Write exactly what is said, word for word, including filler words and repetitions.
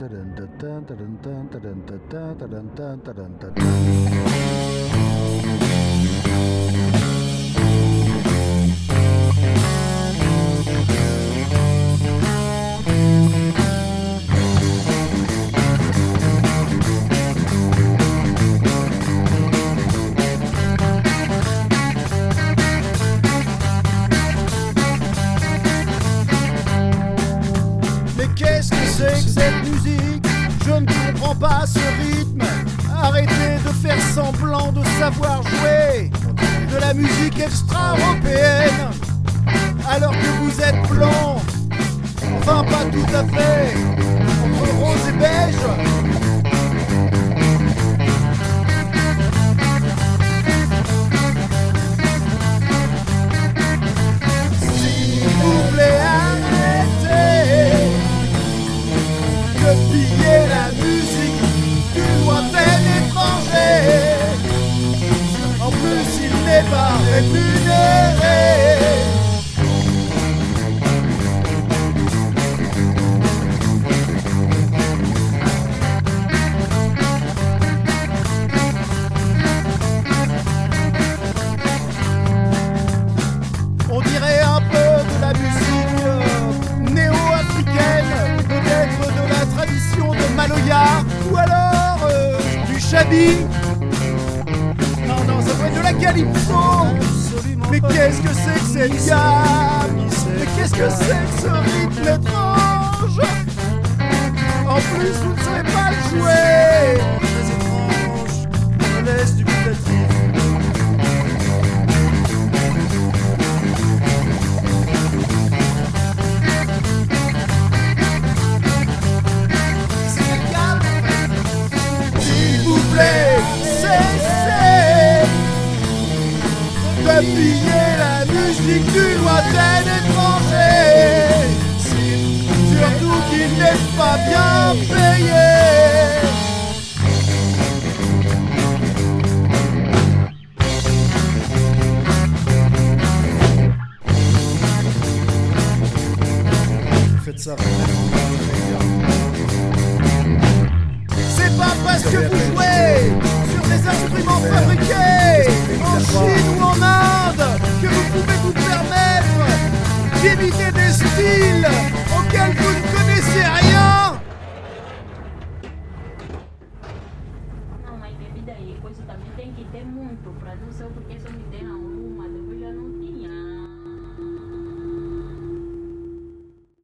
Qu'est-ce que c'est que cette musique? Je ne comprends pas ce rythme. Arrêtez de faire semblant de savoir jouer de la musique extra-européenne alors que vous êtes blanc. Enfin, pas tout à fait. Entre rose et beige. S'il vous plaît, arrêtez de piller la musique du lointain étranger. En plus, il n'est pas rémunéré. On dirait un peu de la musique euh, néo-africaine, peut-être de la tradition de Maloya, ou alors euh, du Chabi. Non, non, ça doit être de la Calypso. Mais qu'est-ce que c'est que cette gamme? Mais qu'est-ce que c'est que ce rythme étrange? En plus, vous ne savez pas le jouer. Très étrange, on laisse du dubitatif. Cessez de piller la musique du lointain étranger, surtout qu'il n'est pas bien payé. Faites ça. C'est pas parce que vous jouez sur des instruments fabriqués en Chine ou en Inde que vous pouvez vous permettre d'imiter des styles auxquels vous ne connaissez rien. Não, mas bebida e coisa também tem que ter muito para não ser porque